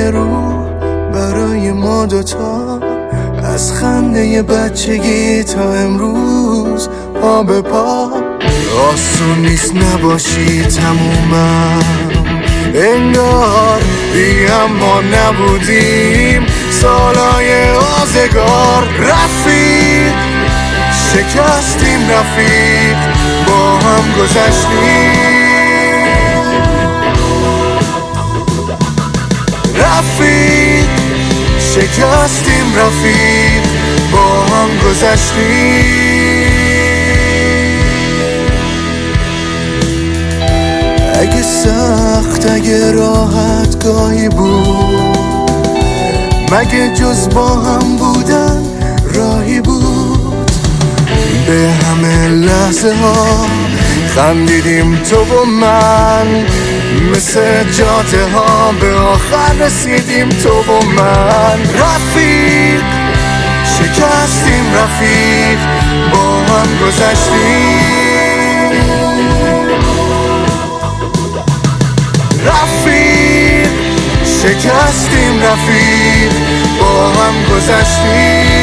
یه روح برای ما دوتا، از خنده بچگی تا امروز پا به پا. آسون نیست نباشی تمومم، انگار بیم ما نبودیم سالای آزگار. رفیق شکستیم رفیق، با هم گذشتیم. رفیق شکستیم رفیق، با هم گذشتیم. اگه سخت اگه راحت گاهی بود، مگه جز با هم بودن راهی بود؟ به همه لحظه ها خندیدیم تو و من، مثل جاده ها به آخر رسیدیم تو و من. رفیق شکستیم رفیق، با هم گذشتیم. رفیق شکستیم رفیق، با هم گذشتیم.